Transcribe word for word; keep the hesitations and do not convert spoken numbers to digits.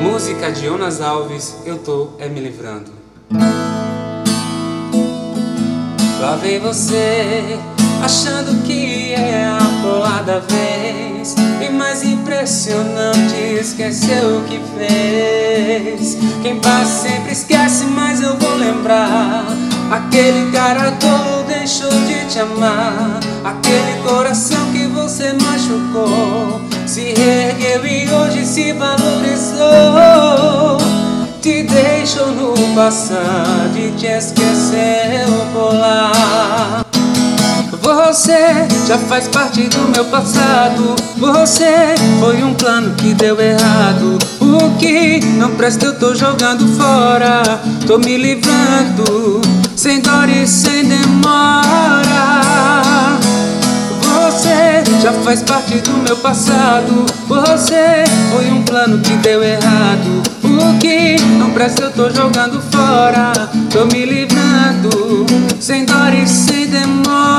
Música de Jonas Alves, eu tô é me livrando. Lá vem você, achando que é a bola da vez, e mais impressionante, esqueceu o que fez. Quem passa sempre esquece, mas eu vou lembrar. Aquele cara todo deixou de te amar. Aquele coração que você machucou se reergueu e hoje se valorizou. Te deixou no passado e te esqueceu por lá. Você já faz parte do meu passado. Você foi um plano que deu errado. O que não presta eu tô jogando fora. Tô me livrando, sem dor e sem demora. Você já faz parte do meu passado. Você foi um plano que deu errado. O que não presta eu tô jogando fora. Tô me livrando, sem dor e sem demora.